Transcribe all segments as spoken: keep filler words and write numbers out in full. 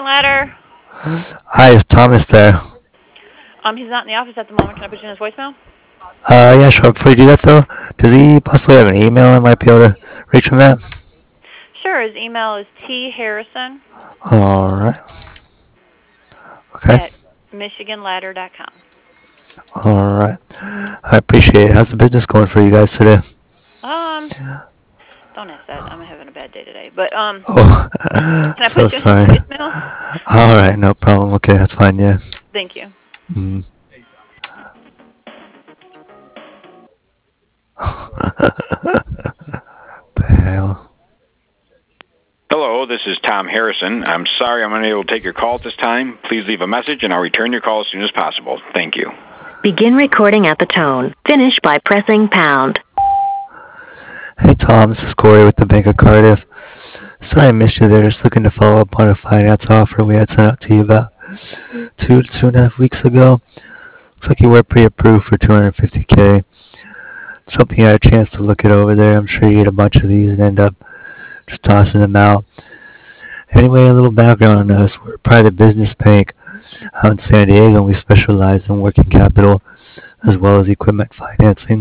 Ladder. Hi, is Thomas there? Um, he's not in the office at the moment. Can I put you in his voicemail? Uh, yeah, sure. Before you do that, though, does he possibly have an email I might be able to reach him at? Sure. His email is t harrison Alright. Okay. at michigan ladder dot com. Alright. I appreciate it. How's the business going for you guys today? Um, don't ask that. I'm having a bad day today. But um, Oh, can I so put you in his sorry. voicemail? Alright, no problem. Okay, that's fine, yeah. Thank you. Mm. The hell? Hello, this is Tom Harrison. I'm sorry I'm unable to take your call at this time. Please leave a message and I'll return your call as soon as possible. Thank you. Begin recording at the tone. Finish by pressing pound. Hey Tom, this is Corey with the Bank of Cardiff. Sorry I missed you there. Just looking to follow up on a finance offer we had sent out to you about two to two and a half weeks ago. Looks like you were pre-approved for two hundred fifty K. Just hoping you had a chance to look it over there. I'm sure you get a bunch of these and end up just tossing them out. Anyway, a little background on us. We're a private business bank out in San Diego, and we specialize in working capital as well as equipment financing.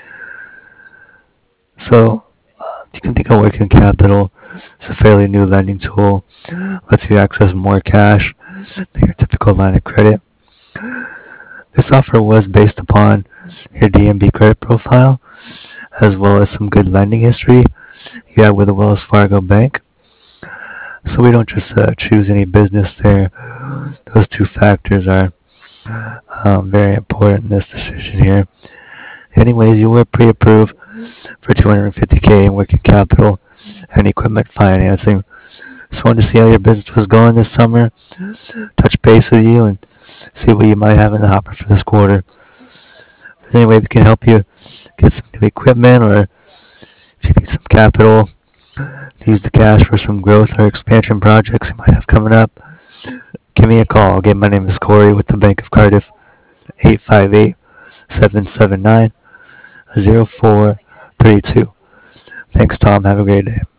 So, uh, you can think of working capital as a fairly new lending tool. Lets you access more cash than your typical line of credit. This offer was based upon your D M B credit profile, as well as some good lending history you have with the Wells Fargo Bank. So we don't just uh, choose any business there. Those two factors are um, very important in this decision here. Anyways, you were pre-approved for two hundred fifty K in working capital and equipment financing. Just wanted to see how your business was going this summer, touch base with you, and see what you might have in the hopper for this quarter. If there's any way we can help you get some new equipment, or if you need some capital to use the cash for some growth or expansion projects you might have coming up, give me a call. Again, my name is Corey with the Bank of Cardiff, eight five eight, seven seven nine, zero four three two. Thanks, Tom. Have a great day.